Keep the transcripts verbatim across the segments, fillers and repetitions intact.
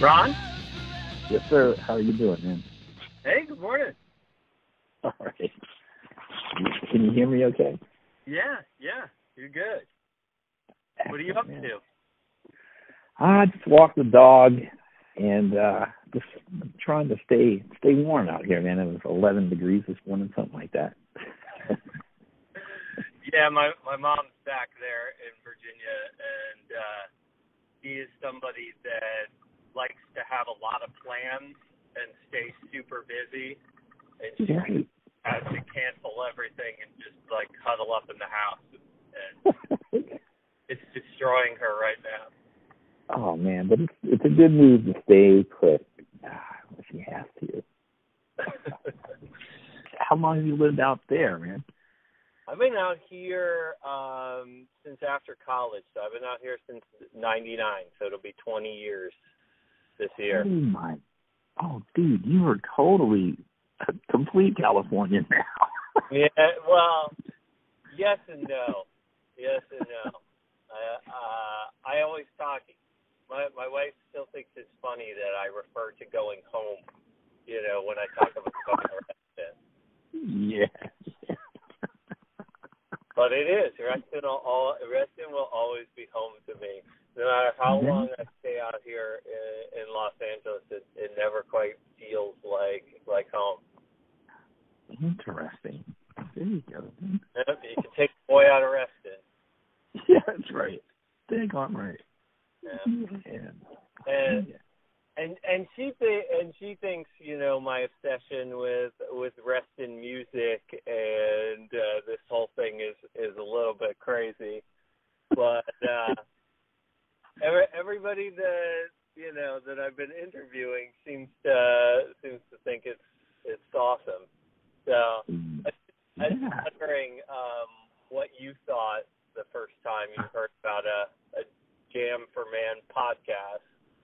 Ron? Yes, sir. How are you doing, man? Hey, good morning. All right. Can you hear me okay? Yeah, yeah, you're good. Excellent, what are you up man. to? I just walked the dog and uh, just trying to stay stay warm out here, man. It was eleven degrees this morning, something like that. Yeah, my my mom's back there in Virginia, and uh, she is somebody that likes to have a lot of plans and stay super busy, and she Right. has to cancel everything and just like huddle up in the house, and it's destroying her right now. Oh man, but it's it's a good move to stay put. Ah, if you have to. How long have you lived out there, man? I've been out here um, since after college, so I've been out here since ninety-nine, so it'll be twenty years this year. Oh my, oh dude, you are totally a complete Californian now. Yeah, well, yes and no, yes and no. Uh, uh, I always talk. My my wife still thinks it's funny that I refer to going home. You know, when I talk about going arrested. Yeah. But it is. Reston will, all, Reston will always be home to me. No matter how Mm-hmm. long I stay out here in, in Los Angeles, it, it never quite feels like like home. Interesting. There you go. You can take the boy out of Reston. Yeah, that's right. Dang on right. Yeah. Man. And Yeah. and and she th- and she thinks, you know, my obsession with with Reston music and uh, this whole thing is is a little bit crazy, but uh, every, everybody that you know that I've been interviewing seems to seems to think it's it's awesome. So I, I was Yeah. wondering um, what you thought the first time you heard about a, a Jam for Man podcast.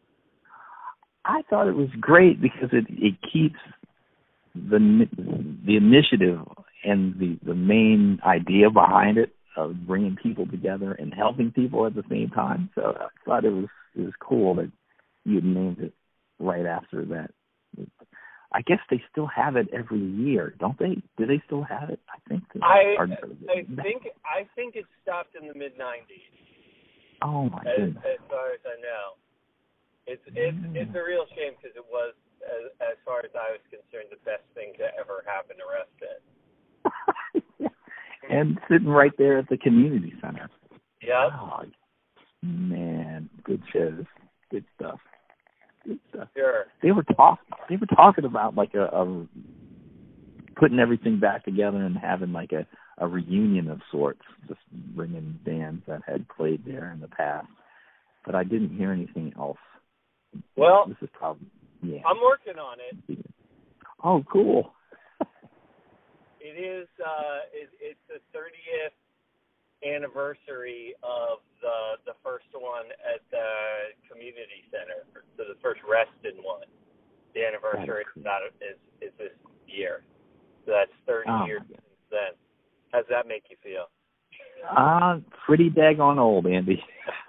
I thought it was great because it, it keeps the the initiative and the, the main idea behind it of bringing people together and helping people at the same time. So I thought it was it was cool that you had named it right after that. I guess they still have it every year, don't they? Do they still have it? I think. They, I or, I think I think it stopped in the mid nineties. Oh my as, goodness! as far as I know, it's it's Yeah. it's a real shame because it was, as, as far as I was concerned, the best thing to ever happen to Reston. And sitting right there at the community center. Yep. Oh, man, good shows, good stuff, good stuff. Sure. They were talk they were talking about like a, a putting everything back together and having like a, a reunion of sorts, just bringing bands that had played there in the past. But I didn't hear anything else. Well, this is probably yeah. I'm working on it. Oh, cool. It is. Uh, it, it's the thirtieth anniversary of the the first one at the community center. So the first Reston one. The anniversary Cool. is, not, is is this year. So that's thirty Oh, years since then. How's that make you feel? Uh, pretty daggone old, Andy.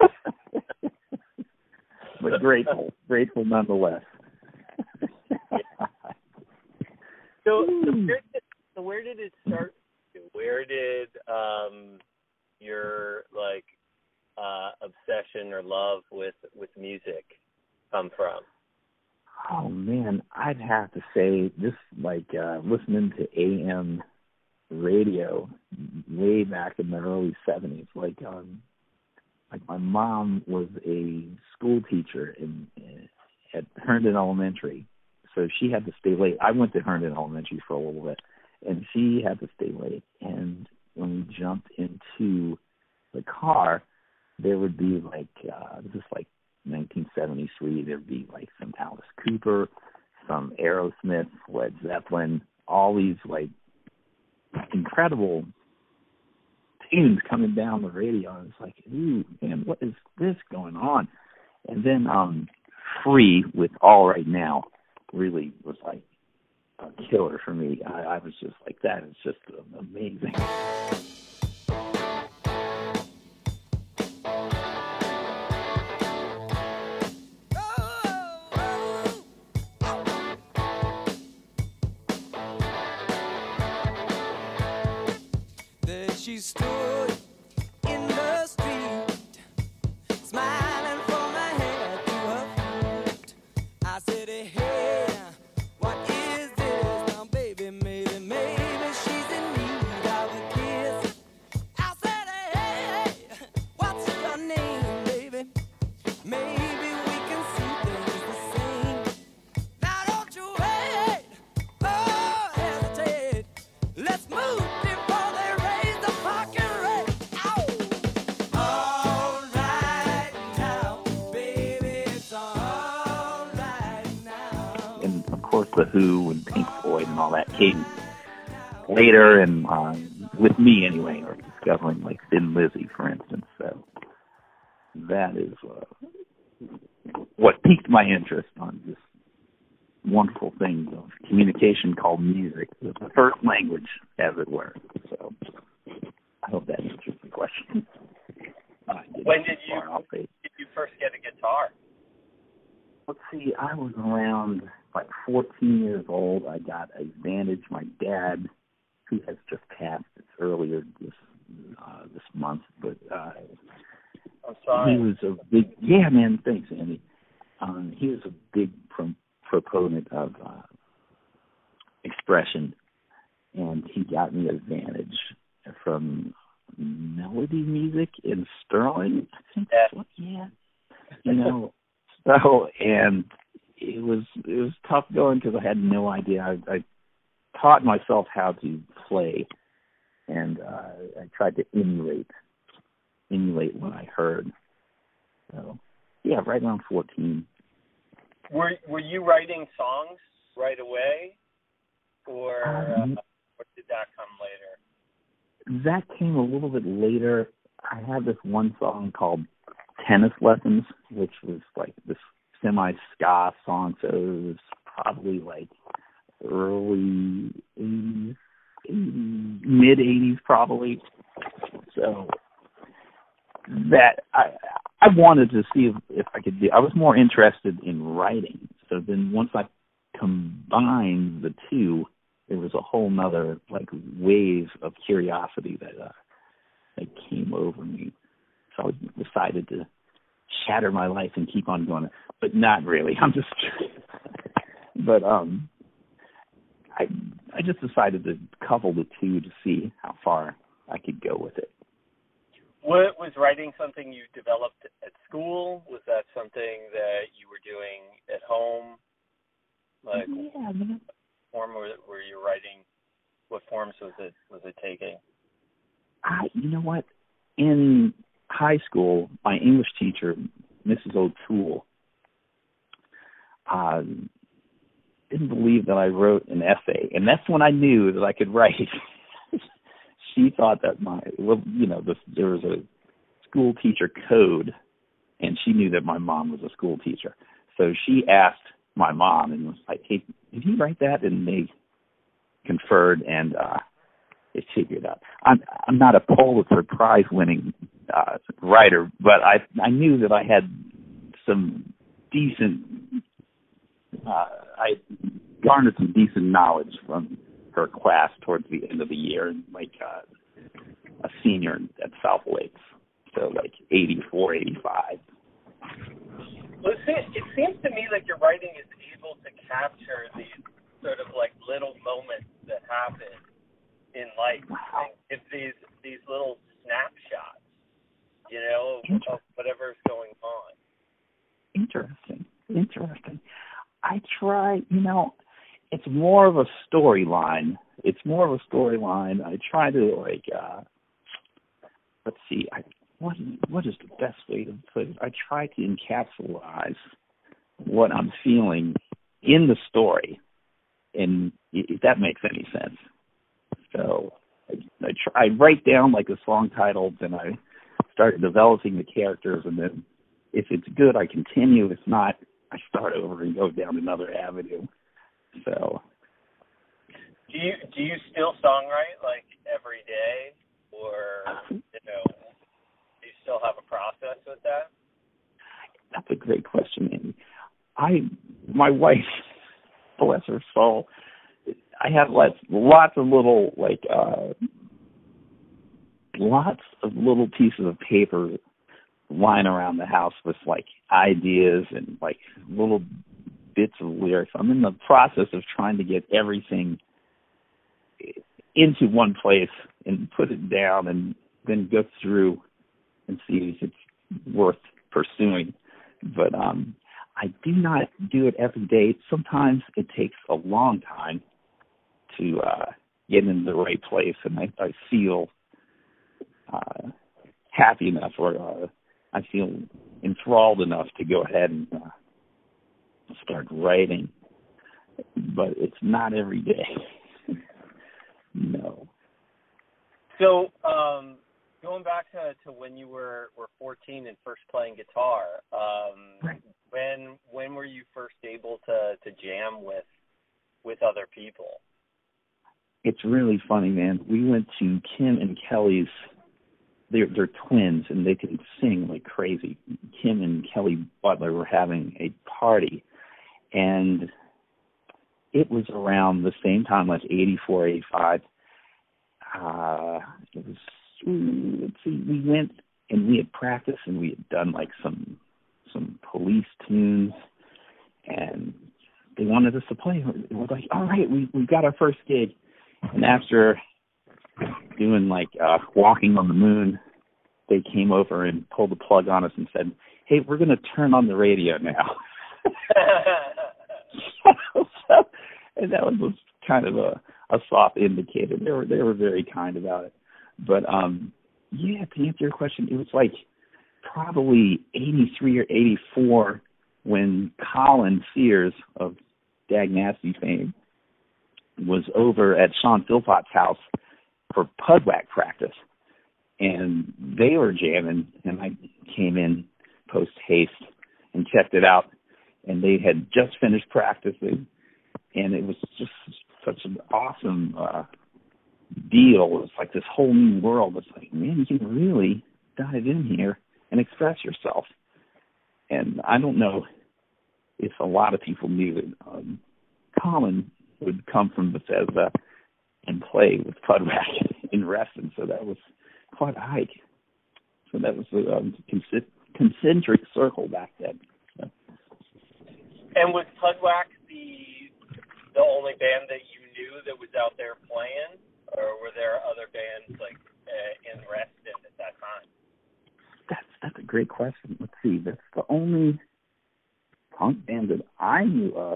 But grateful, grateful nonetheless. so, so, where did, so where did it start? Where did um, your like uh, obsession or love with, with music come from? Oh man, I'd have to say just like uh, listening to A M radio way back in the early seventies. Like um, like my mom was a school teacher in, in at Herndon Elementary, so she had to stay late. I went to Herndon Elementary for a little bit, and she had to stay late. And when we jumped into the car, there would be like uh, this is like nineteen seventy-three. There'd be like some Alice Cooper, some Aerosmith, Led Zeppelin, all these like incredible tunes coming down the radio. And it's like, ooh, man, what is this going on? And then um, Free with All Right Now really was like a killer for me. I, I was just like, that is just amazing. stood in the street, smiling from her head to her feet. I said, hey, what is this? Now, baby, maybe, maybe she's in need of a kiss. I said, hey, what's your name, baby? Maybe we can see things the same. Now, don't you wait, oh, hesitate. Let's move before they raise the fucking rate. Ow! All right now, baby, it's all right now. And of course, the Who and Pink Floyd and all that came later, and uh, with me anyway, or discovering like Thin Lizzy, for instance. So that is uh, what piqued my interest on this wonderful thing of communication called music, the first language, as it were. So I hope that answers the question. Uh, When did you did you first get a guitar? Let's see, I was around like fourteen years old. I got a Vantage. My dad, who has just passed earlier this uh, this month, but uh, I'm sorry. he was a big, yeah, man, thanks, Andy. Um, he was a big pro- proponent of uh, expression, and he got me a Vantage from Melody Music in Sterling. I think that's what, yeah. You know, so, and it was it was tough going because I had no idea. I, I taught myself how to play, and uh, I tried to emulate emulate what I heard. So, yeah, right around fourteen. Were Were you writing songs right away, or, Um, uh, or did that come later? That came a little bit later. I had this one song called Tennis Lessons, which was like this semi-ska song, so it was probably like early eighties, mid-eighties probably. So that I I wanted to see if, if I could do. I was more interested in writing. So then once I combined the two, there was a whole nother like wave of curiosity that uh, that came over me. So I decided to shatter my life and keep on going, but not really. I'm just, but um, I I just decided to couple the two to see how far I could go with it. What, was writing something you developed at school? Was that something that you were doing at home? Like, yeah, I mean, what form were, were you writing? What forms was it was it taking? I, you know what? In high school, my English teacher, Missus O'Toole, uh, didn't believe that I wrote an essay, and that's when I knew that I could write. She thought that my, well, you know, this, there was a school teacher code, and she knew that my mom was a school teacher. So she asked my mom and was like, "Hey, did he write that?" And they conferred, and uh, they figured out. I'm I'm not a Pulitzer Prize winning uh, writer, but I I knew that I had some decent. Uh, I garnered some decent knowledge from her class towards the end of the year, like uh, a senior at South Lakes, so like eighty-four, eighty-five. Well, it seems, it seems to me like your writing is able to capture these sort of like little moments that happen in life. Wow. It's these these little snapshots, you know, of whatever's going on. Interesting, interesting. I try, you know, it's more of a storyline. It's more of a storyline. I try to like, uh, let's see, I, what what is the best way to put it? I try to encapsulate what I'm feeling in the story, and if that makes any sense. So I, I, try, I write down like the song titles, and I start developing the characters, and then if it's good, I continue. If not, I start over and go down another avenue. So, do you do you still songwrite like every day, or you know, do you still have a process with that? That's a great question, Andy. I, my wife, bless her soul, I have lots, lots of little like uh, lots of little pieces of paper lying around the house with like ideas and like little bits of lyrics. I'm in the process of trying to get everything into one place and put it down and then go through and see if it's worth pursuing. But um, I do not do it every day. Sometimes it takes a long time to uh, get into the right place, and I, I feel uh, happy enough or uh, I feel enthralled enough to go ahead and uh, start writing. But it's not every day. No. So, um, going back to, to when you were, were fourteen and first playing guitar, um, right. when when were you first able to, to jam with with other people? It's really funny, man. We went to Kim and Kelly's. They're, they're twins, and they can sing like crazy. Kim and Kelly Butler were having a party, and it was around the same time, like eighty-four, eighty-five. Uh, it was, let's see, we went and we had practiced and we had done like some some Police tunes, and they wanted us to play. It was like, all right, we we got our first gig. And after doing like uh, Walking on the Moon, they came over and pulled the plug on us and said, hey, we're going to turn on the radio now. so, so, and that was kind of a, a soft indicator. They were they were very kind about it. But um, yeah, to answer your question, it was like probably eighty-three or eighty-four when Colin Sears of Dag Nasty fame was over at Sean Philpott's house for Pudwack practice, and they were jamming, and I came in post haste and checked it out, and they had just finished practicing, and it was just such an awesome uh, deal. It was like this whole new world. It's like, man, you can really dive in here and express yourself. And I don't know if a lot of people knew that um, Colin would come from Bethesda and play with Pudwack in Reston, so that was quite a hike. So that was a um, concentric circle back then. So. And was Pudwack the the only band that you knew that was out there playing, or were there other bands like uh, in Reston at that time? That's that's a great question. Let's see. That's the only punk band that I knew of.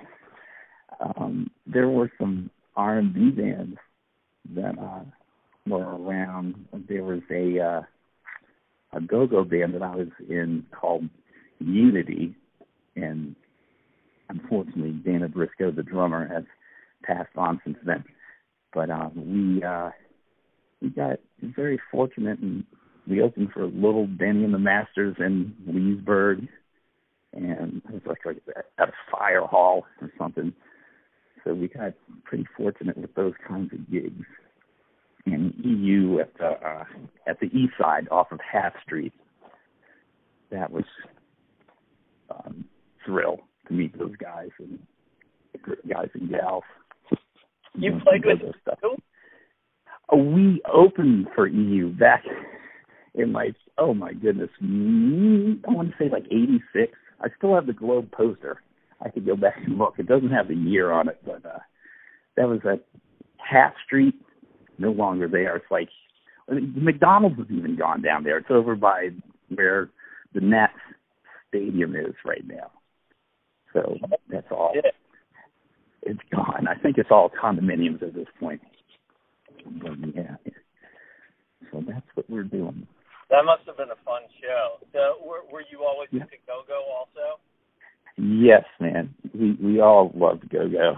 Um, there were some R and B bands that uh, were around. There was a uh, a go-go band that I was in called Unity, and unfortunately, Dana Briscoe, the drummer, has passed on since then. But uh, we uh, we got very fortunate, and we opened for Little Benny and the Masters in Leesburg, and it was like, like at a fire hall or something. So we got pretty fortunate with those kinds of gigs. And E U at the uh, at the east side off of Half Street, that was um, thrill to meet those guys and guys and gals. You, you know, played with stuff. Oh, we opened for E U back in like, oh my goodness, I want to say like eighty-six. I still have the Globe poster. I could go back and look. It doesn't have the year on it, but uh, that was at Half Street. No longer there. It's like the McDonald's has even gone down there. It's over by where the Nets Stadium is right now. So that's all. Yeah. It's gone. I think it's all condominiums at this point. But yeah. So that's what we're doing. That must have been a fun show. So were, were you always yeah. into go-go also? Yes, man. We we all loved go-go.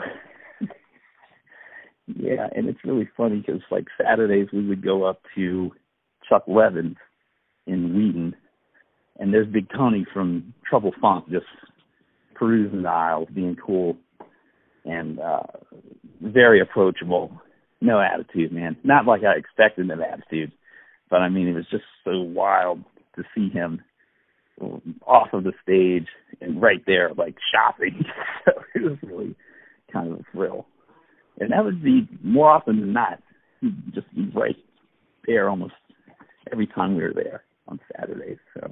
Yeah, and it's really funny because like Saturdays we would go up to Chuck Levin's in Wheaton, and there's Big Tony from Trouble Funk just perusing the aisles, being cool, and uh, very approachable. No attitude, man. Not like I expected an attitude, but I mean it was just so wild to see him off of the stage and right there, like shopping. So it was really kind of a thrill. And that would be more often than not, he'd just be right there almost every time we were there on Saturdays. So.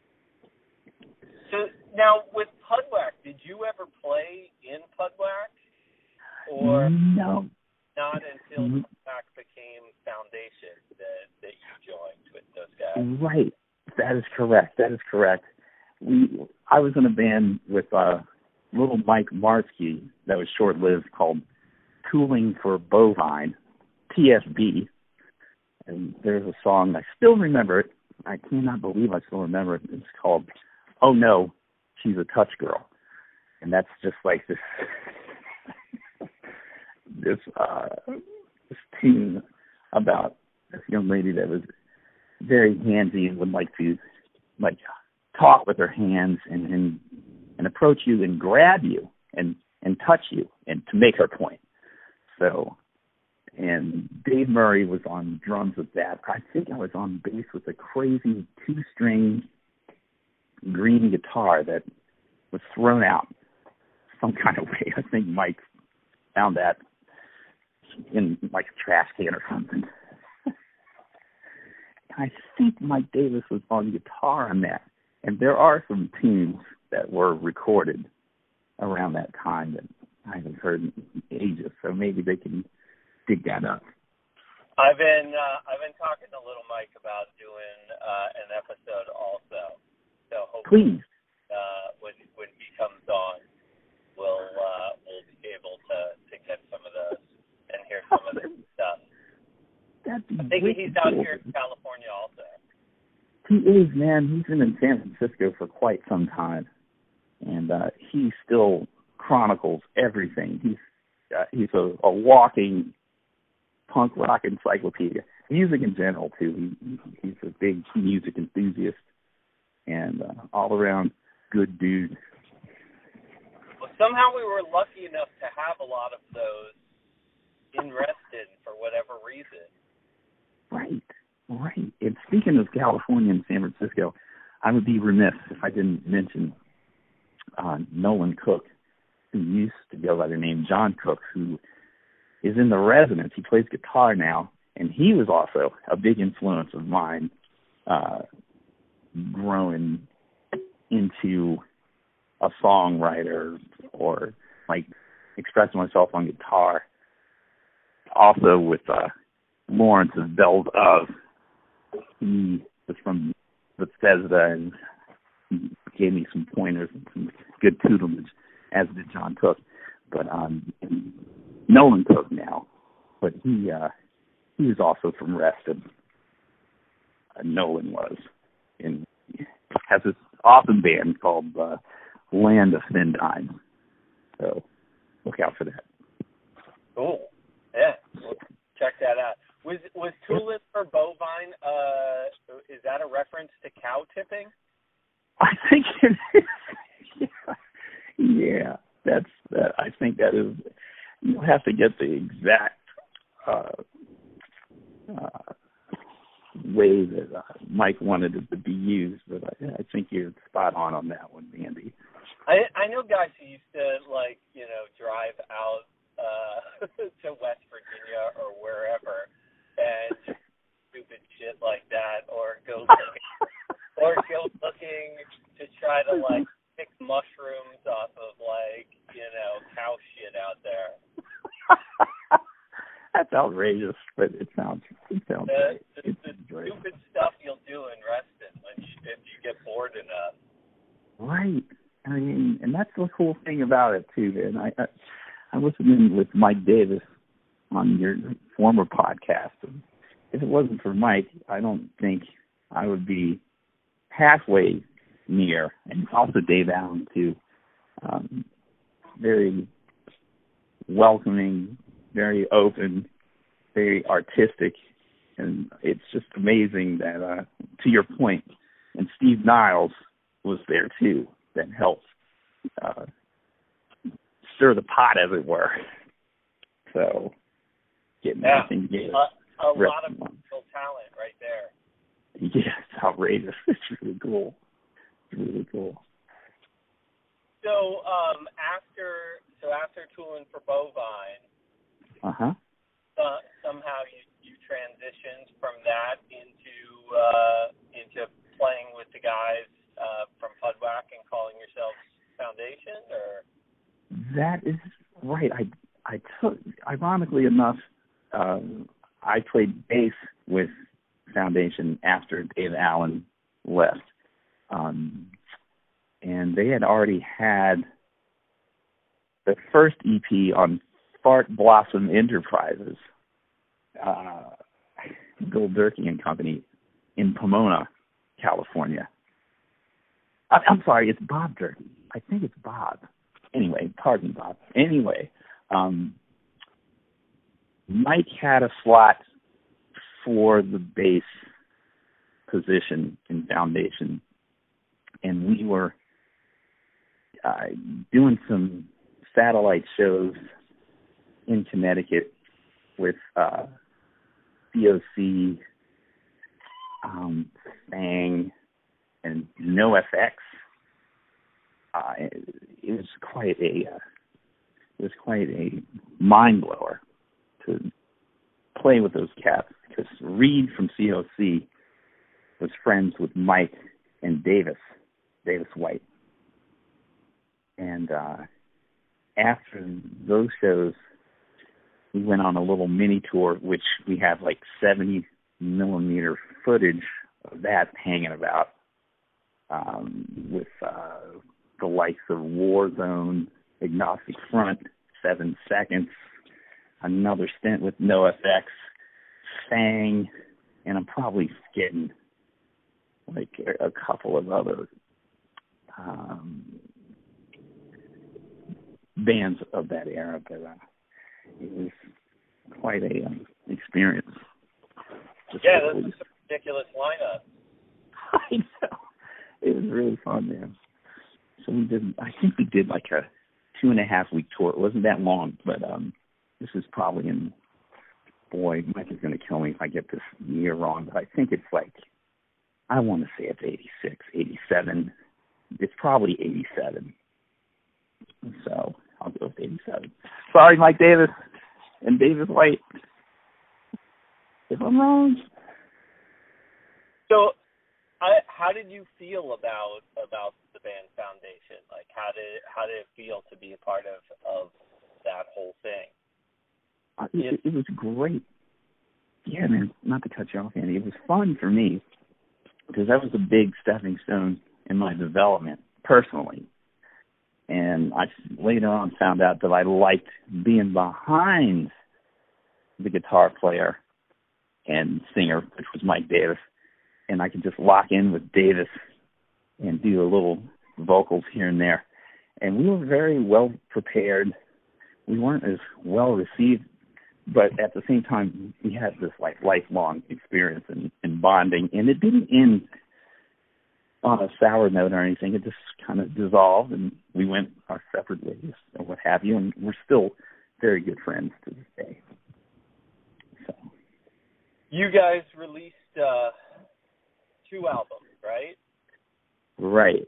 So now with Pudwhack, did you ever play in Pudwhack, or no? Not until Mm-hmm. Pudwhack became Foundation that that you joined with those guys. Right. That is correct. That is correct. We I was in a band with uh, little Mike Marsky that was short-lived called Tooling for Bovine, T S B. And there's a song, I still remember it. I cannot believe I still remember it. It's called Oh No, She's a Touch Girl. And that's just like this this uh, this tune about this young lady that was very handsy and would like to like talk with her hands and, and and approach you and grab you and, and touch you and to make her point. So, and Dave Murray was on drums with that. I think I was on bass with a crazy two-string green guitar that was thrown out some kind of way. I think Mike found that in like a trash can or something. I think Mike Davis was on guitar on that. And there are some tunes that were recorded around that time that I haven't heard in ages, so maybe they can dig that up. I've been uh, I've been talking to Little Mike about doing uh, an episode also. So hopefully, Please. Uh, when when he comes on, we'll uh, we'll be able to, to get some of those and hear some of this stuff. That'd be I think wicked he's out cool. here in California also. He is, man. He's been in San Francisco for quite some time, and uh, he still chronicles everything. He's uh, he's a, a walking punk rock encyclopedia. Music in general too. He, he's a big music enthusiast and uh, all around good dude. Well, somehow we were lucky enough to have a lot of those in Reston for whatever reason. Right. Right. And speaking of California and San Francisco, I would be remiss if I didn't mention uh, Nolan Cook, who used to go by the name John Cook, who is in the Residents. He plays guitar now, and he was also a big influence of mine uh, growing into a songwriter or, like, expressing myself on guitar. Also with uh, Lawrence's Bells of. He was from Bethesda and he gave me some pointers and some good tutelage, as did John Cook. But um, Nolan Cook now, but he uh, he was also from Reston. Uh, Nolan was, and has this awesome band called uh, Land of Fendine. So look out for that. Cool. Yeah, we'll check that out. Was was Tulip for Bovine, uh, is that a reference to cow tipping? I think it is. yeah. yeah, that's that. I think that is. You'll have to get the exact uh, uh, way that uh, Mike wanted it to be used, but I, I think you're spot on on that one, Andy. I I know guys who used to, like, you know, drive out uh, to West Virginia or wherever and stupid shit like that, or go looking, or go looking to try to, like, pick mushrooms off of, like, you know, cow shit out there. That's outrageous, but it sounds it sounds The, great. the, It's the great. stupid stuff you'll do in Reston when you, if you get bored enough. Right. I mean, and that's the cool thing about it too, man. I I, I listened in with Mike Davis on your former podcast. And if it wasn't for Mike, I don't think I would be halfway near. And also Dave Allen too. Um, very welcoming, very open, very artistic, and it's just amazing that, uh, to your point, and Steve Niles was there too, that helped uh, stir the pot, as it were. So, getting Yeah, everything together. a, a lot of musical talent right there. Yeah, it's outrageous. It's really cool. It's really cool. So, um, after so after Toolin' for Bovine, Uh huh. uh, somehow you, you transitioned from that into uh, into playing with the guys uh, from Pudwhack and calling yourselves Foundation, or? That is right. I I took, ironically enough, uh, I played bass with Foundation after Dave Allen left, um, and they had already had the first E P on Fart Blossom Enterprises, uh, Bill Durkee and Company in Pomona, California. I, I'm sorry, it's Bob Durkee. I think it's Bob. Anyway, pardon Bob. Anyway, um, Mike had a slot for the bass position in Foundation, and we were uh, doing some satellite shows in Connecticut with uh, C O C, um, Fang, and NoFX. Uh, it, it was quite a uh, it was quite a mind blower to play with those cats, because Reed from C O C was friends with Mike and Davis, Davis White, and uh, after those shows, we went on a little mini tour, which we have like seventy millimeter footage of that hanging about, um, with uh, the likes of Warzone, Agnostic Front, Seven Seconds, another stint with NoFX, Fang, and I'm probably forgetting like a, a couple of other um, bands of that era, but uh, it was quite a um, experience. Just yeah, that's a ridiculous lineup. I know. It was really fun, man. So we did, I think we did like a two and a half week tour. It wasn't that long, but um, this is probably in, boy, Mike is going to kill me if I get this year wrong, but I think it's like, I want to say it's eighty-six, eighty-seven. It's probably eighty-seven. So I'll go with eighty-seven. Sorry, Mike Davis and Davis White, if I'm wrong. So, I, how did you feel about about the band Foundation? Like, how did how did it feel to be a part of, of that whole thing? Uh, it, it was great. Yeah, man, not to cut you off, Andy. It was fun for me, because that was a big stepping stone in my development personally. And I later on found out that I liked being behind the guitar player and singer, which was Mike Davis. And I could just lock in with Davis and do a little vocals here and there. And we were very well prepared. We weren't as well received, but at the same time, we had this like lifelong experience and, and bonding. And it didn't end on a sour note or anything. It just kind of dissolved, and we went our separate ways or what have you. And we're still very good friends to this day. So, you guys released uh, two albums, right? Right.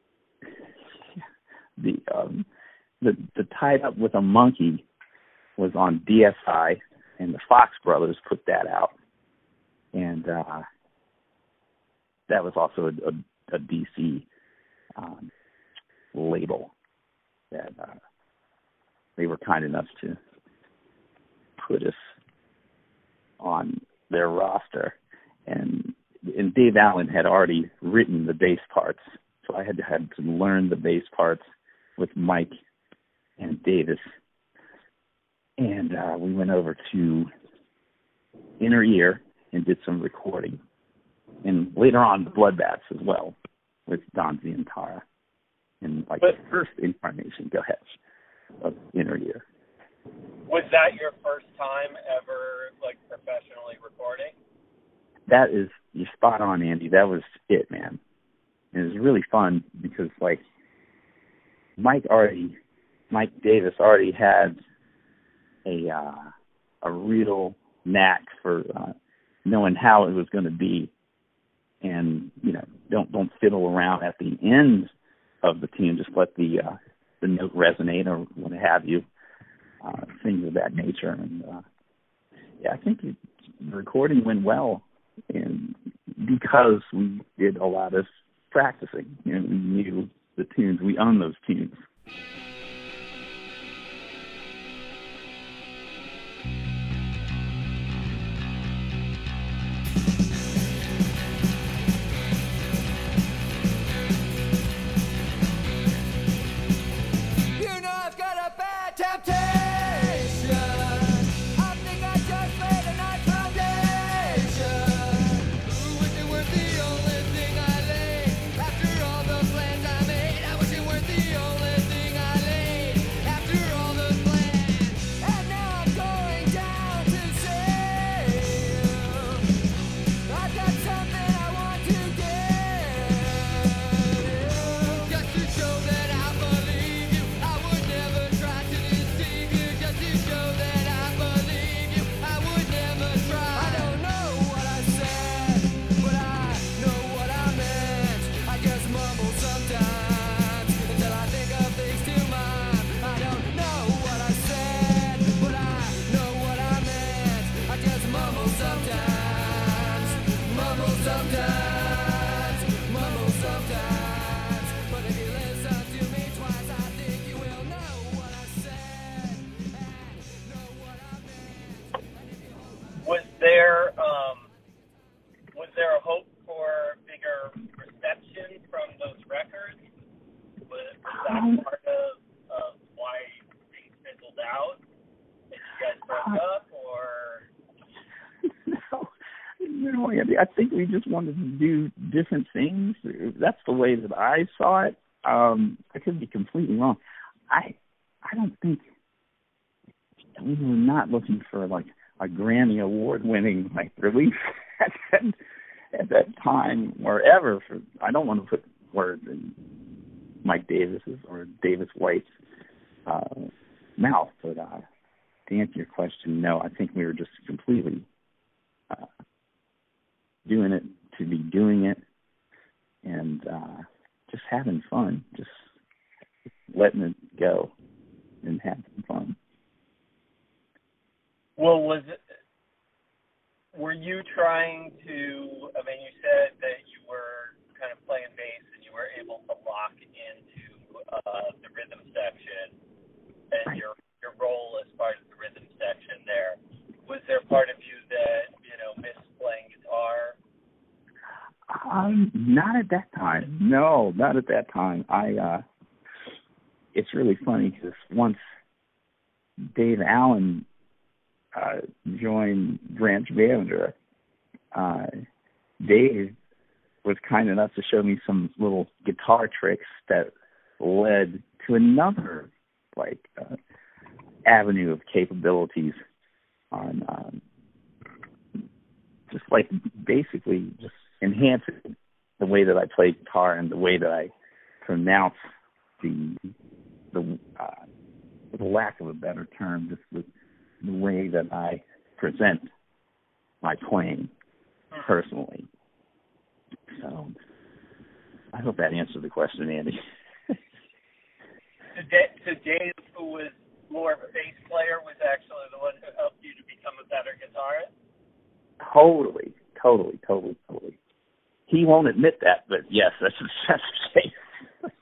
The um, the the Tied Up with a Monkey was on D S I, and the Fox Brothers put that out, and uh, that was also a, a, a D C um, label that uh, they were kind enough to put us on their roster, and and Dave Allen had already written the bass parts, so I had to had to learn the bass parts with Mike and Davis, and uh, we went over to Inner Ear and did some recording, and later on Bloodbaths as well with Don Zientara, and like but, the first incarnation, go ahead, of Inner Ear. Was that your first time ever like professionally recording? That is, you're spot on, Andy. That was it, man. And it was really fun because, like, Mike already, Mike Davis already had a uh, a real knack for uh, knowing how it was going to be, and you know, don't don't fiddle around at the end of the tune. Just let the uh, the note resonate or what have you, uh, things of that nature. And uh, yeah, I think it, the recording went well. And because we did a lot of practicing. You know, we knew the tunes. We owned those tunes. I think we just wanted to do different things. That's the way that I saw it. Um, I could be completely wrong. I I don't think we were not looking for like a Grammy award winning like release at that, at that time or ever. For I don't want to put words in Mike Davis's or Davis White's uh, mouth, but uh, to answer your question, no. I think we were just completely. Uh, doing it to be doing it and uh, just having fun, just letting it go and having fun. Well, was it, were you trying to, I mean, you said that you were kind of playing bass and you were able to lock into uh, the rhythm section and right. your, your role as part of the rhythm section there. Was there part of you that, you know, missed playing guitar? Um, not at that time. No, not at that time. I, uh, it's really funny because once Dave Allen uh, joined Branch Manager, uh, Dave was kind enough to show me some little guitar tricks that led to another, like, uh, avenue of capabilities on um, just like basically just enhancing the way that I play guitar and the way that I pronounce the the uh, for the lack of a better term, just the, the way that I present my playing personally. So I hope that answered the question, Andy. so, D- so Dave, who was more of a bass player, was actually the one who helped you to become a better guitarist? Totally, totally, totally, totally. He won't admit that, but yes, that's, that's the case.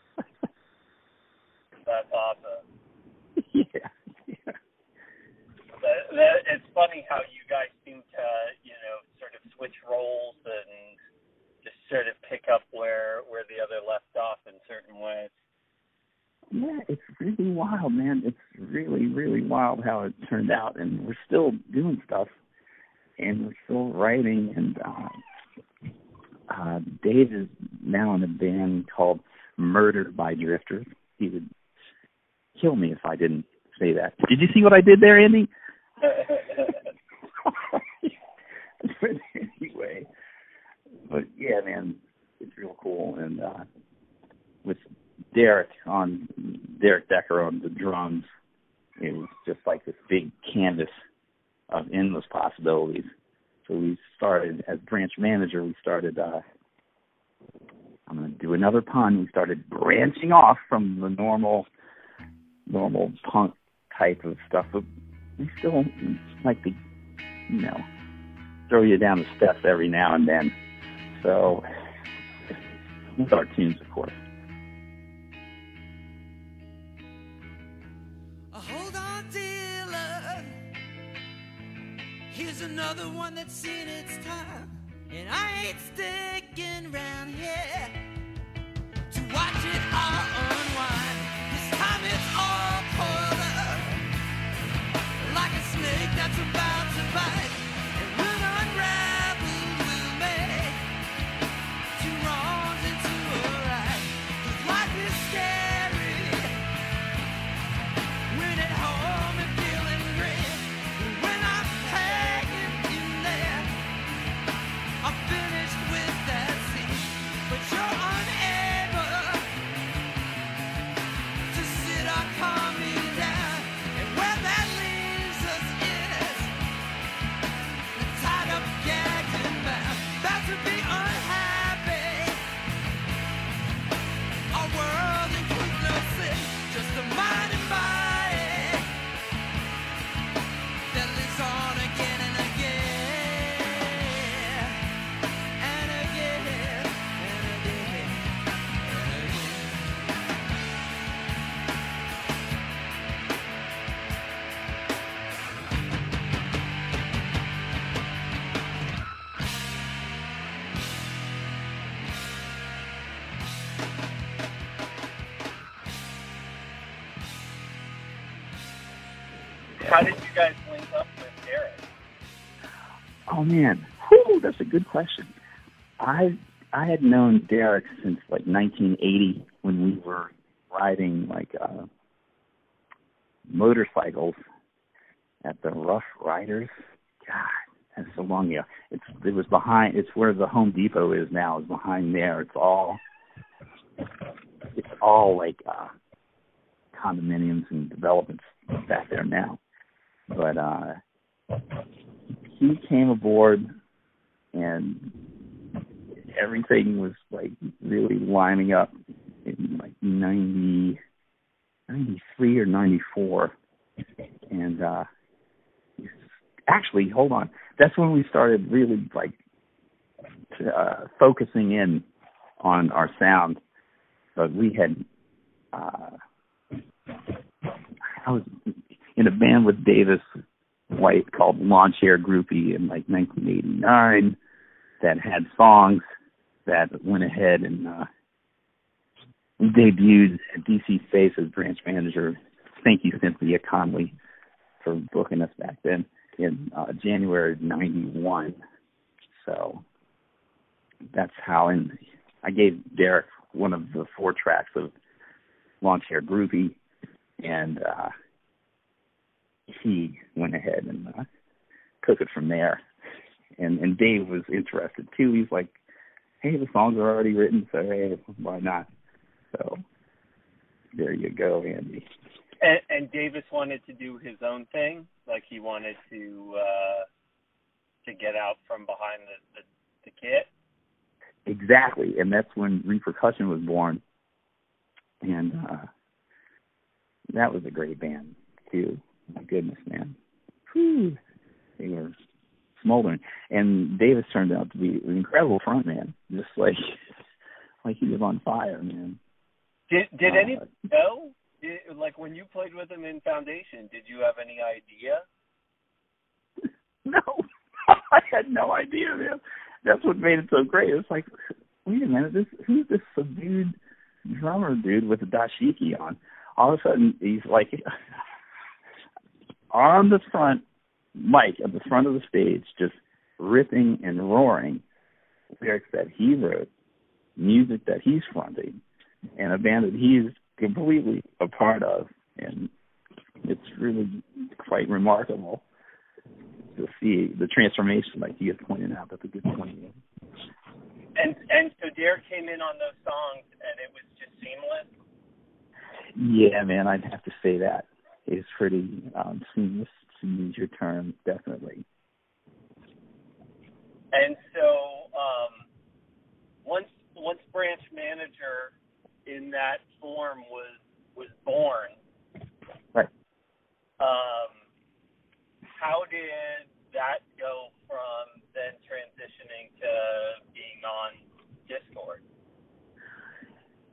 That's awesome. Yeah. yeah. That, that, it's funny how you guys seem to, you know, sort of switch roles and just sort of pick up where, where the other left off in certain ways. Yeah, it's really wild, man. It's really, really wild how it turned out. And we're still doing stuff, and we're still writing. And uh, uh, Dave is now in a band called Murdered by Drifters. He would kill me if I didn't say that. Did you see what I did there, Andy? But anyway, but yeah, man, it's real cool. And uh, with Derek on Derek Decker on the drums, it was just like this big canvas of endless possibilities. So we started as branch manager. We started. Uh, I'm going to do another pun. We started branching off from the normal, normal punk type of stuff, but we still like to, you know, throw you down the steps every now and then So, with our tunes, of course. Hold on, dealer. Here's another one that's seen its time, and I ain't sticking around here to watch it all unwind. This time it's all coiled up like a snake that's about to bite. And when unraveled, we'll make two wrongs into a right. 'Cause life is scary when at home and feeling great. But when I'm hanging in there, I'm finished with that scene. But you're unable to sit or calm me down. And where that leaves us is the tied up, gagged and bound. About to be unhappy. Our world includes no sin, just a mind and body that lives on again and again, and again, and again, and again. How did you guys link up with Derek? Oh man, Whew, that's a good question. I I had known Derek since like nineteen eighty when we were riding like uh, motorcycles at the Rough Riders. God, that's so long ago. It's it was behind. It's where the Home Depot is now. It's behind there. It's all it's all like uh, condominiums and developments back there now. But uh, he came aboard, and everything was like really lining up in like ninety, ninety-three or ninety-four. And uh, actually, hold on, that's when we started really like uh, focusing in on our sound. But we had, uh, I was in a band with Davis White called Lawn Chair Groupie in like nineteen eighty-nine that had songs that went ahead and uh, debuted at D C Space as branch manager. Thank you, Cynthia Conley, for booking us back then in uh, January of ninety-one. So that's how, and I gave Derek one of the four tracks of Lawn Chair Groupie, and uh, he went ahead and uh, took it from there. And and Dave was interested too. He's like, hey, the songs are already written, so hey, why not? So there you go, Andy. And, and Davis wanted to do his own thing, like he wanted to uh, to get out from behind the, the, the kit. Exactly, and that's when Repercussion was born. And uh, that was a great band too. My goodness, man. Whew. They were smoldering. And Davis turned out to be an incredible frontman, just like like he was on fire, man. Did did uh, anyone know? Did, like when you played with him in Foundation, did you have any idea? No, I had no idea, man. That's what made it so great. It's like, wait a minute, this who's this subdued drummer dude with a dashiki on? All of a sudden, he's like on the front mic at the front of the stage, just ripping and roaring lyrics that he wrote, music that he's fronting, and a band that he's completely a part of. And it's really quite remarkable to see the transformation, like you had pointed out. That's a good point. And and so Derek came in on those songs, and it was just seamless. Yeah, man, I'd have to say that. It's pretty um, seamless, to use your term, definitely. And so um, once once branch manager in that form was was born, right? Um, how did that go from then transitioning to being on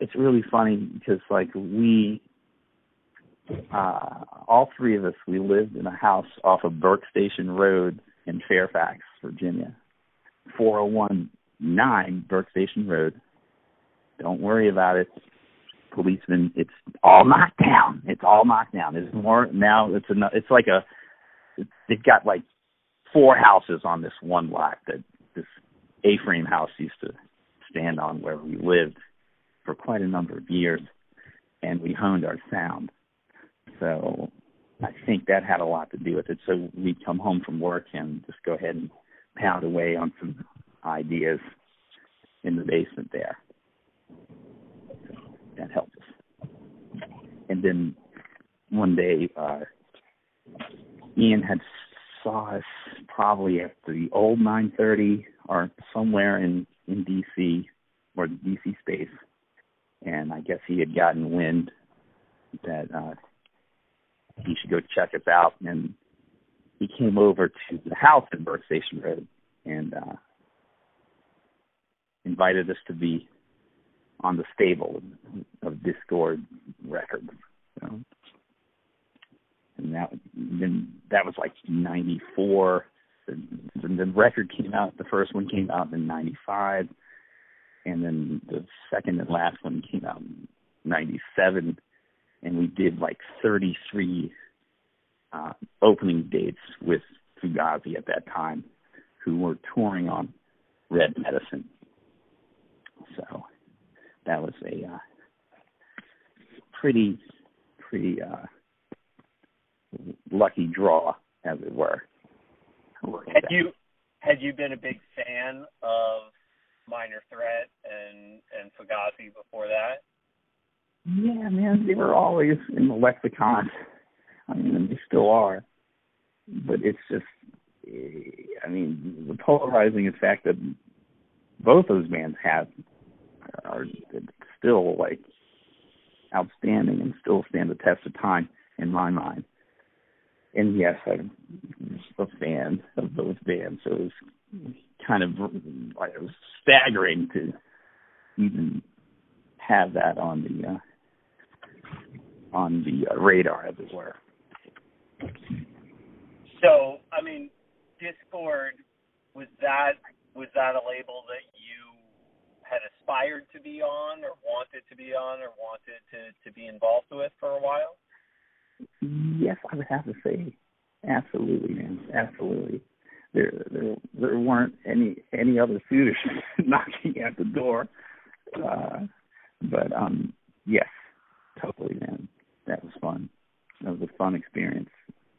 it's really funny because like we, uh, all three of us, we lived in a house off of Burke Station Road in Fairfax, Virginia, four oh one nine Burke Station Road. Don't worry about it. Policemen, it's all knocked down. It's all knocked down. There's more now. It's a, it's like a, they've got like four houses on this one lot that this A-frame house used to stand on where we lived for quite a number of years, and we honed our sound. So I think that had a lot to do with it. So we'd come home from work and just go ahead and pound away on some ideas in the basement there. So that helped us. And then one day, uh, Ian had saw us probably at the old nine thirty or somewhere in, in D C or D C space. And I guess he had gotten wind that uh, he should go check us out. And he came over to the house in Burke Station Road and uh, invited us to be on the stable of Discord Records. So, and that then that was like ninety-four. The, the record came out. The first one came out in ninety-five, and then the second and last one came out in ninety-seven. And we did like thirty-three uh, opening dates with Fugazi at that time, who were touring on Red Medicine. So that was a uh, pretty, pretty uh, lucky draw, as it were. Had you had you been a big fan of Minor Threat and and Fugazi before that? Yeah, man, they were always in the lexicon. I mean, they still are. But it's just, I mean, the polarizing effect that both those bands have are still, like, outstanding and still stand the test of time in my mind. And yes, I'm a fan of those bands, so it was kind of, like, it was staggering to even have that on the uh, on the uh, radar, as it were. So, I mean, Discord, was that was that a label that you had aspired to be on, or wanted to be on, or wanted to, to be involved with for a while? Yes, I would have to say, absolutely, man, absolutely. There, there, there weren't any any other suitors knocking at the door, uh, but um, yes, totally, man. That was fun. That was a fun experience.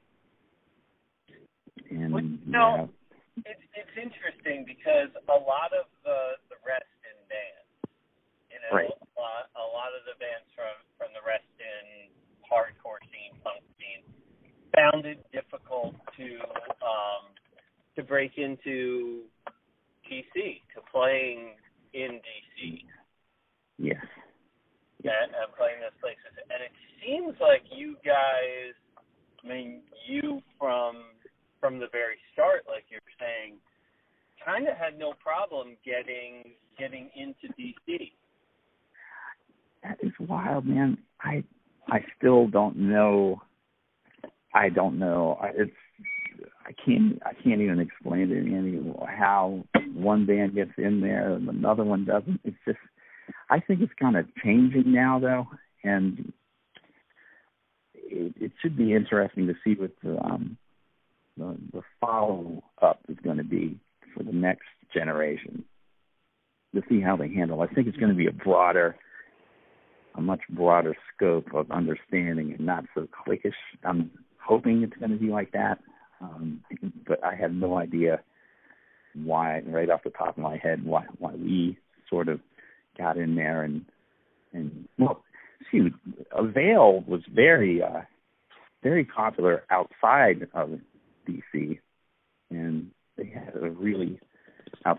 And well, you know, yeah. it's it's interesting because a lot of the the Reston bands, you know, right. a, lot, a lot of the bands from from the Reston hardcore scene, punk scene, found it difficult to um, to break into D C, to playing in D C. Yes. And, and playing those places. And it seems like you guys, I mean, you from from the very start, like you're saying, kind of had no problem getting getting into D C. That is wild, man. I I still don't know. I don't know. I, it's I can't I can't even explain it any how one band gets in there and another one doesn't. It's just, I think it's kind of changing now, though, and it, it should be interesting to see what the, um, the, the follow-up is going to be for the next generation, to see how they handle it. I think it's going to be a broader, a much broader scope of understanding and not so cliquish. I'm hoping it's going to be like that, um, but I have no idea why, right off the top of my head, why, why we sort of got in there and and well, shoot, Avail was very uh, very popular outside of D C, and they had a really out,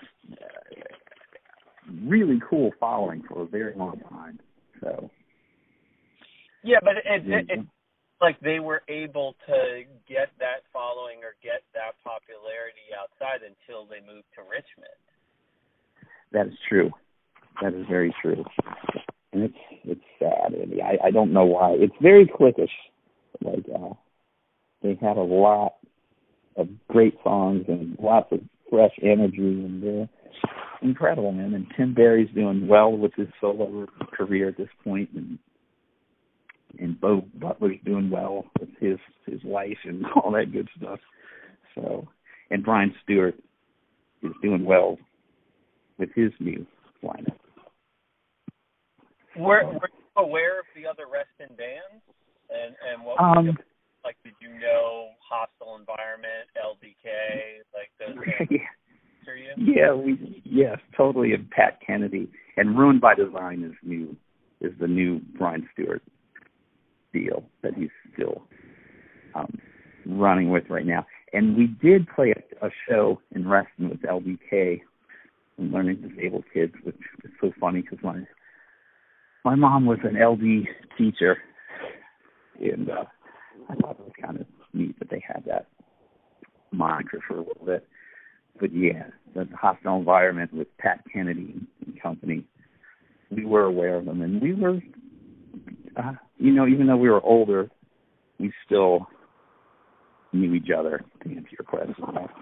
really cool following for a very long time. So yeah, but it, it, it like they were able to get that following or get that popularity outside until they moved to Richmond. That is true. That is very true. And it's don't know why. It's very cliquish. Like uh, they had a lot of great songs and lots of fresh energy, and they're incredible, man. And Tim Barry's doing well with his solo career at this point, and and Bo Butler's doing well with his his life and all that good stuff. So, and Brian Stewart is doing well with his new lineup. Were, were you aware of the other Reston bands? And and what um, you, like did you know Hostile Environment, L D K, like those bands? Yeah, Are you? yeah, we yes, totally. And Pat Kennedy and Ruined by Design is new is the new Brian Stewart deal that he's still um, running with right now. And we did play a, a show in Reston with L D K and Learning Disabled Kids, which is so funny because my my mom was an L D teacher, and uh, I thought it was kind of neat that they had that moniker for a little bit. But yeah, the Hostile Environment with Pat Kennedy and company, we were aware of them, and we were, uh, you know, even though we were older, we still knew each other, to answer your question.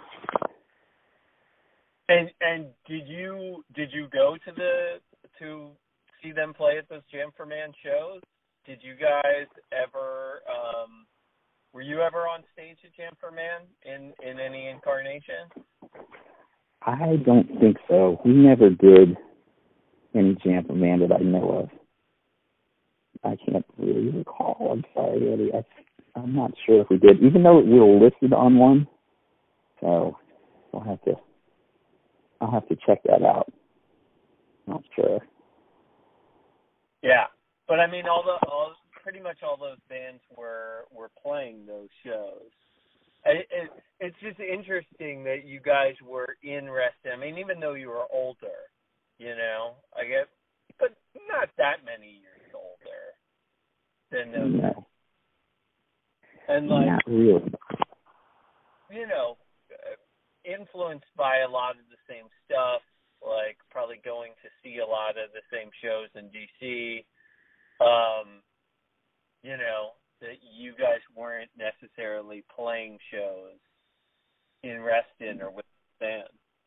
And and did you did you go to the to see them play at those Jam for Man shows? Did you guys ever um, were you ever on stage at Jam for Man in, in any incarnation? I don't think so. We never did any Jam for Man that I know of. I can't really recall. I'm sorry, Eddie. I, I'm not sure if we did, even though we were listed on one. So I'll have to I'll have to check that out. Not sure. Yeah, but I mean, all the all pretty much all those bands were were playing those shows. It, it, it's just interesting that you guys were in Reston. I mean, even though you were older, you know, I guess, but not that many years older than those. No. And like, not really. you know, influenced by a lot of the same stuff, like probably going to see a lot of the same shows in D C. Um, you know, that you guys weren't necessarily playing shows in Reston or with the band.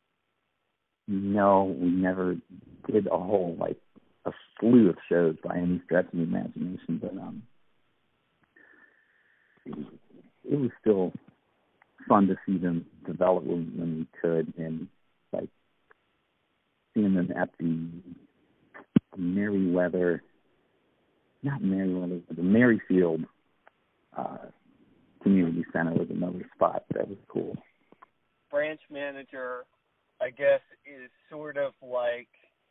No, we never did a whole, like, a slew of shows by any stretch of the imagination, but um, it, it was still fun to see them develop when, when we could, and, like, seeing them at the Merriweather, not Merriweather, but the Merrifield uh, Community Center was another spot that was cool. Branch manager, I guess, is sort of like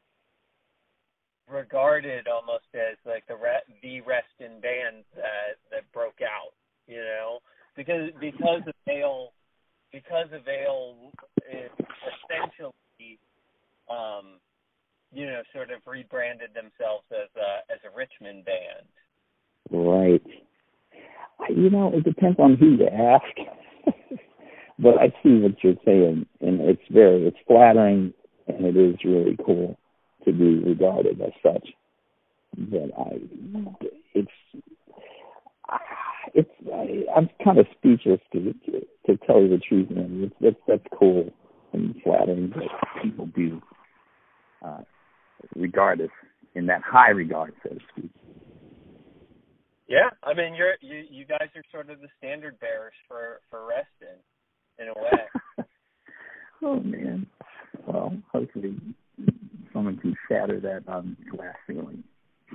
regarded almost as like the re- the Reston band that that broke out, you know, because because of Avail, because Avail is essentially, um, you know, sort of rebranded themselves as a as a Richmond band. Right. You know, it depends on who you ask. But I see what you're saying, and it's very, it's flattering, and it is really cool to be regarded as such. But I, it's, it's, I, I'm kind of speechless to to tell you the truth, man. It's, that's that's cool and flattering that people do uh, regard us in that high regard, so to speak. Yeah, I mean, you're you you guys are sort of the standard bearers for for Reston, in a way. Oh man! Well, hopefully someone can shatter that um, glass ceiling.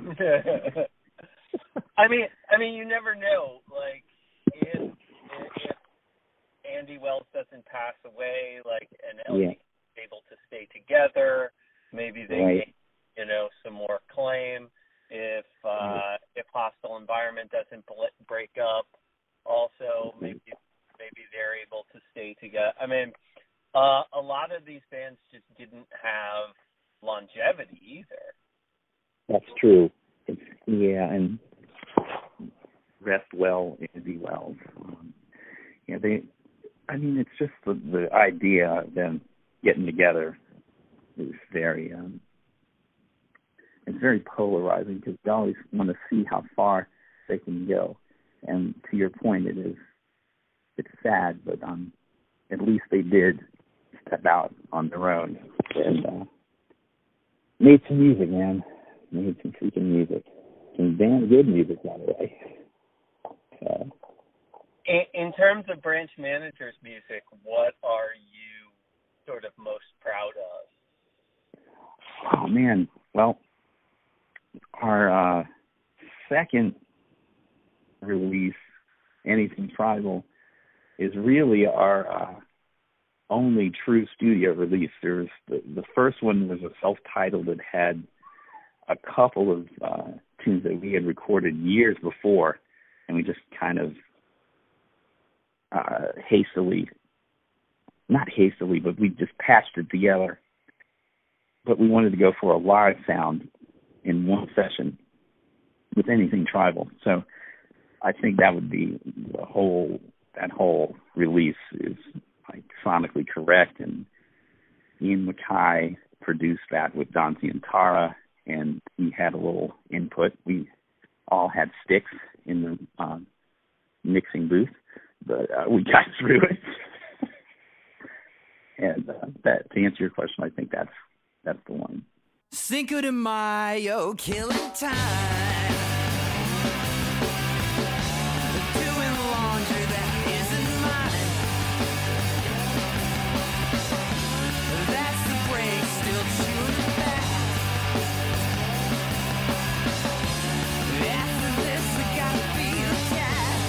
I mean, I mean, you never know. Like, if if Andy Wells doesn't pass away, like, and L D yeah. is able to stay together, maybe they right. gain, you know, some more acclaim. If uh, if Hostile Environment doesn't break up, also maybe maybe they're able to stay together. I mean, uh, a lot of these bands just didn't have longevity either. That's true. It's, yeah, and Rest Well, Andy Wells. Um, yeah, they. I mean, it's just the, the idea of them getting together is very. Um, it's it's very polarizing because they always want to see how far they can go. And to your point, it is it's sad, but um, at least they did step out on their own and uh, made some music, man. Made some freaking music. Some damn good music, by the way. So, in, in terms of Branch Manager's music, what are you sort of most proud of? Oh, man. Well, our uh, second release, Anything Tribal, is really our uh, only true studio release. There's the, the first one was a self-titled that had a couple of uh, tunes that we had recorded years before, and we just kind of uh, hastily, not hastily, but we just patched it together. But we wanted to go for a live sound in one session with Anything Tribal. So I think that would be the whole, that whole release is like sonically correct, and Ian Mackay produced that with Don Zientara, and he had a little input. We all had sticks in the um, mixing booth, but uh, we got through it. and uh, that, to answer your question, I think that's that's the one. Cinco de Mayo, killing time. Doing laundry that isn't mine. That's the break, still chewing back. After this, I gotta be the cat.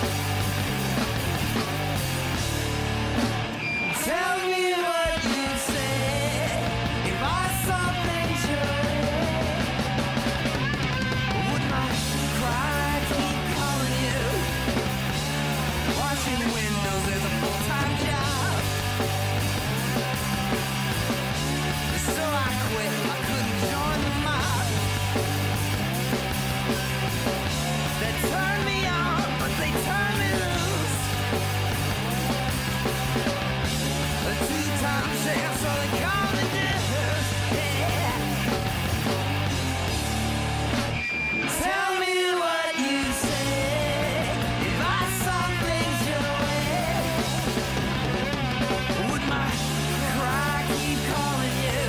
Tell me what you say if I saw things your way. Would my cry keep calling you? Washing windows is a full-time job. So I quit, I couldn't join the mob. They turned me on, but they turned me loose. A two-time champ, so they call me Deuce. Yeah. Tell me what you say if I saw things your way. Would my cry keep calling you?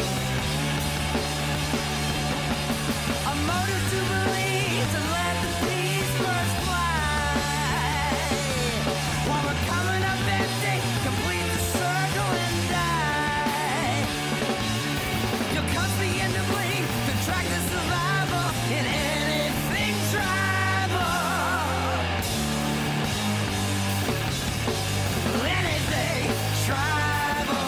A motive to believe, to let the peace first fly. While we're coming up empty, complete the circle and die. You'll constantly contract the survival in anything tribal. Anything tribal.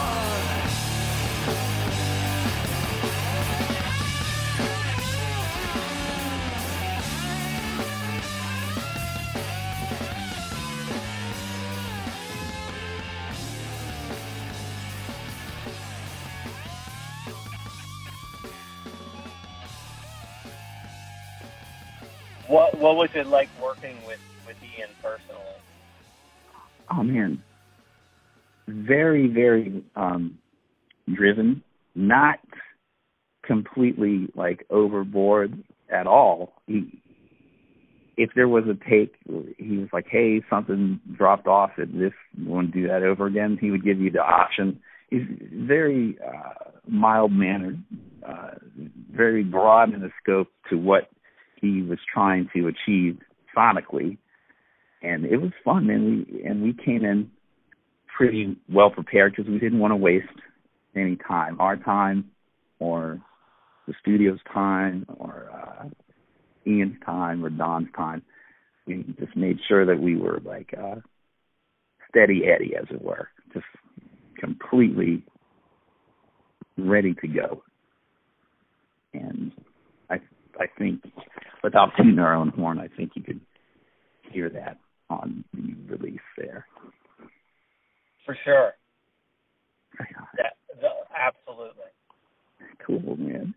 What what was it like working with, with Ian personally? Oh, man. Very, very um, driven, not completely, like, overboard at all. He, if there was a take, he was like, hey, something dropped off at this, you want to do that over again? He would give you the option. He's very uh, mild-mannered, uh, very broad in the scope to what he was trying to achieve sonically, and it was fun, man. We and we came in pretty well prepared because we didn't want to waste any time, our time, or the studio's time, or uh, Ian's time, or Don's time. We just made sure that we were like uh, steady Eddie, as it were, just completely ready to go. And I I think, without tooting our own horn, I think you could hear that on the release there. For sure. Right on. That, the, absolutely. Cool, man.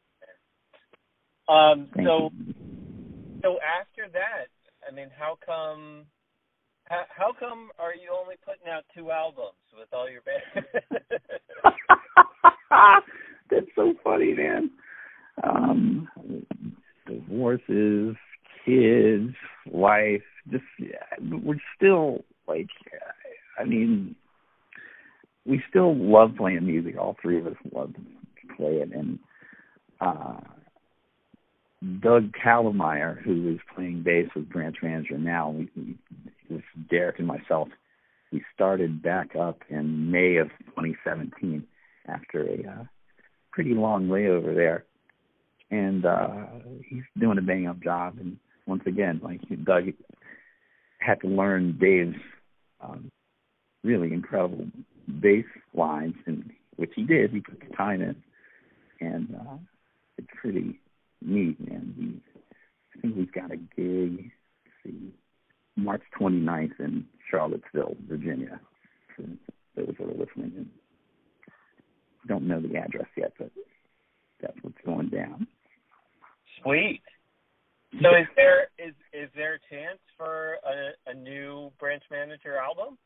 Um, Thank so, you. so after that, I mean, how come? How, how come are you only putting out two albums with all your bands? That's so funny, man. Um, divorces, kids, wife, just, we're still, like, I mean, we still love playing music. All three of us love to play it. And uh, Doug Kallemeyer, who is playing bass with Branch Manager now, we, we, with Derek and myself, we started back up in May of twenty seventeen after a uh, pretty long layover there. And uh, he's doing a bang-up job. And once again, like, Doug had to learn Dave's um, really incredible bass lines, and which he did. He put the time in. And uh, it's pretty neat, man. We, I think we've got a gig, let's see, March twenty-ninth in Charlottesville, Virginia, for those that are listening. And don't know the address yet, but that's what's going down. Sweet. So is there is is there a chance for a, a new Branch Manager album?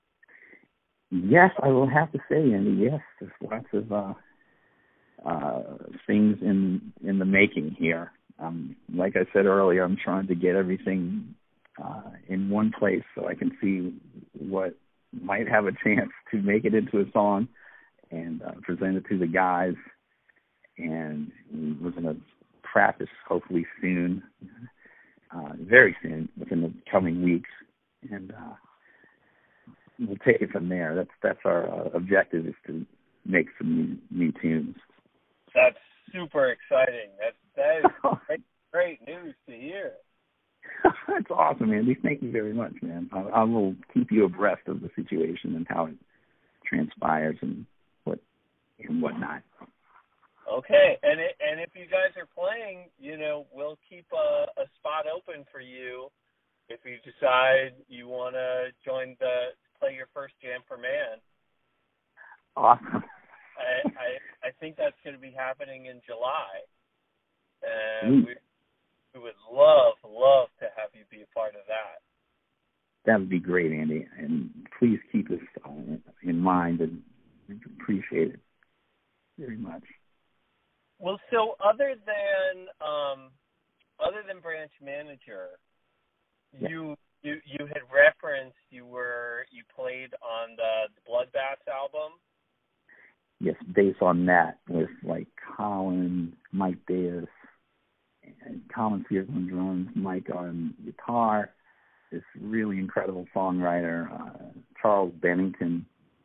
Yes, I will have to say, Andy, yes. There's lots of uh, uh, things in in the making here. Um, like I said earlier, I'm trying to get everything uh, in one place so I can see what might have a chance to make it into a song and uh, present it to the guys. And we're going to practice hopefully soon, uh, very soon, within the coming weeks, and uh, we'll take it from there. That's that's our uh, objective, is to make some new, new tunes. That's super exciting. That's that is great, great news to hear. That's awesome, Andy. Thank you very much, man. I, I will keep you abreast of the situation and how it transpires and what and whatnot. Okay, and it, and if you guys are playing, you know, we'll keep a, a spot open for you if you decide you want to join the play your first Jam for Man. Awesome. I, I I think that's going to be happening in July, and we we would love love to have you be a part of that. That would be great, Andy, and please keep us uh, in mind, and appreciate it very much. Well, so other than um, other than Branch Manager, yeah. you you you had referenced you were you played on the, the Bloodbath album. Yes, based on that with like Colin, Mike Davis, and Colin Sears on drums, Mike on guitar. This really incredible songwriter, uh, Charles Bennington,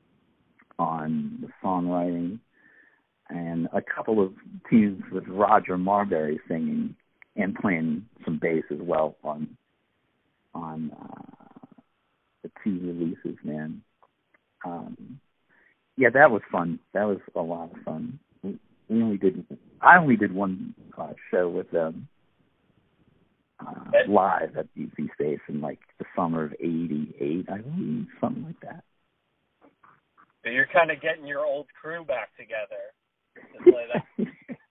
on the songwriting. And a couple of tunes with Roger Marbury singing and playing some bass as well on on uh, the two releases, man. Um, yeah, that was fun. That was a lot of fun. We, we only did. I only did one uh, show with them uh, live at U C Space in like the summer of eighty-eight, I believe, something like that. So you're kind of getting your old crew back together. To play that.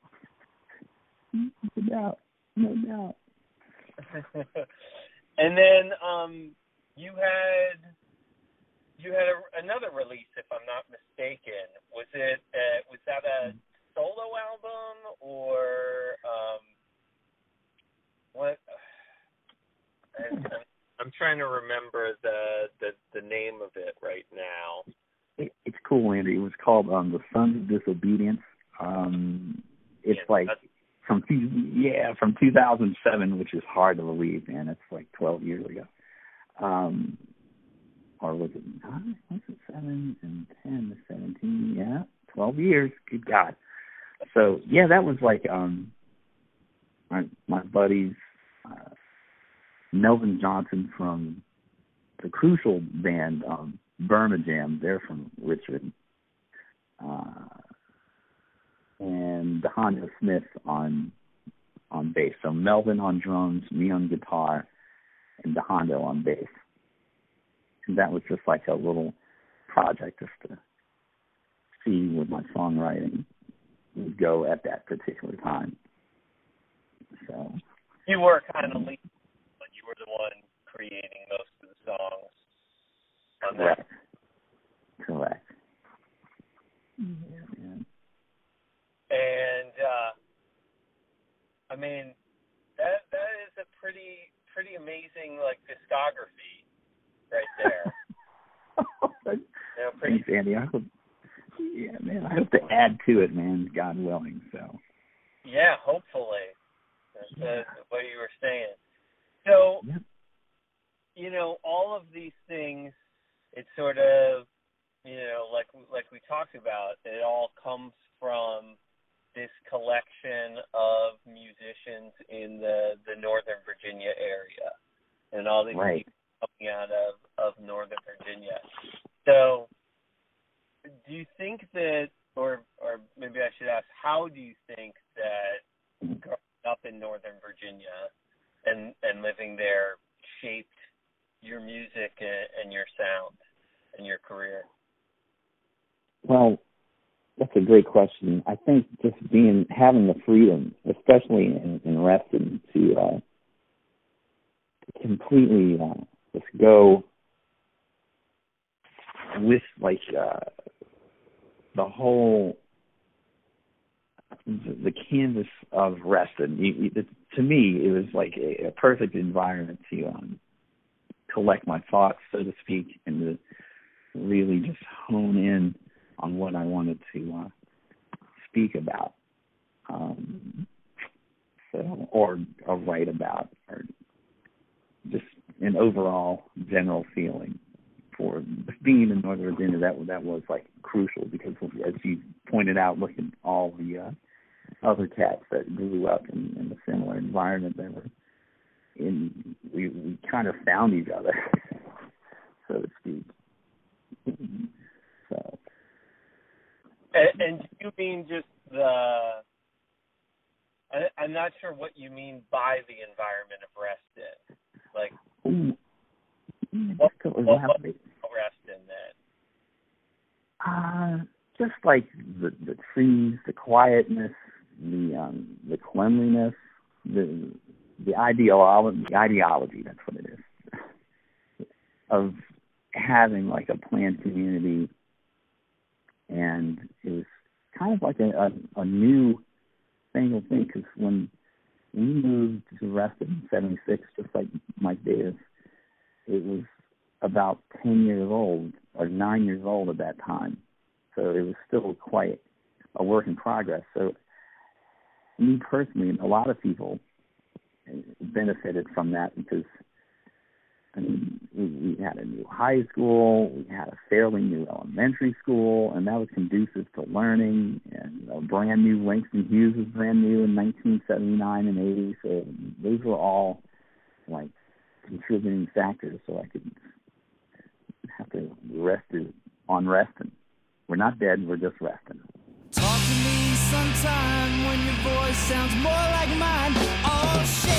No doubt, no doubt. And then um, you had you had a, another release, if I'm not mistaken. Was it uh, was that a solo album or um, what? I'm, I'm trying to remember the, the the name of it right now. It, it's cool, Andy. It was called um, The Sons of Disobedience. Um, it's yeah, like from two, yeah from two thousand seven, which is hard to believe, man. It's like twelve years ago. Um, or was it nine? Was it seven and ten to seventeen? Yeah, twelve years. Good God. So yeah, that was like um, my my buddies uh, Melvin Johnson from the Crucial band um, Burma Jam. They're from Richmond. Uh, and DeHondo Smith on on bass. So Melvin on drums, me on guitar, and DeHondo on bass. And that was just like a little project just to see where my songwriting would go at that particular time. So you were kind of leading, but you were the one creating most of the songs on correct. that. Correct. Yeah, man. And uh, Thanks, Andy. I hope, yeah, man, I hope to add to it, man, God willing. So. Yeah, hopefully. That's, yeah. that's what you were saying. So, yep. you know, all of these things, it's sort of, you know, like like we talked about, it all comes from this collection of musicians in the, the Northern Virginia area, and all these right. people coming out of, of Northern Virginia. So, do you think that, or or maybe I should ask, how do you think that growing up in Northern Virginia and, and living there shaped your music and, and your sound and your career? Well, that's a great question. I think just being having the freedom, especially in, in Reston, to uh, completely uh, just go with like uh, the whole the, the canvas of Reston. You, you, to me, it was like a, a perfect environment to um, collect my thoughts, so to speak, and to really just hone in on what I wanted to uh, speak about, um, so or, or write about, or just an overall general feeling for being in Northern Virginia. That that was like crucial because, as you pointed out, looking at all the uh, other cats that grew up in, in a similar environment, that were in, we we kind of found each other, so to speak. So. And, and do you mean just the, I, I'm not sure what you mean by the environment of Reston. Like, Ooh. what, what, what Reston then? Uh, just like the, the trees, the quietness, the um, the cleanliness, the the ideology, the ideology, that's what it is, of having like a planned community. And it was kind of like a, a, a new single thing, because when we moved to Reston in seventy-six, just like Mike Davis, it was about ten years old, or nine years old at that time. So it was still quite a work in progress. So me personally, and a lot of people benefited from that, because I mean, we, we had a new high school, we had a fairly new elementary school, and that was conducive to learning. And a brand new Langston Hughes was brand new in nineteen seventy-nine and eighty. So those were all like contributing factors. So I could have to rest on Reston. We're not dead, we're just resting. Talk to me sometime when your voice sounds more like mine. Oh, shit.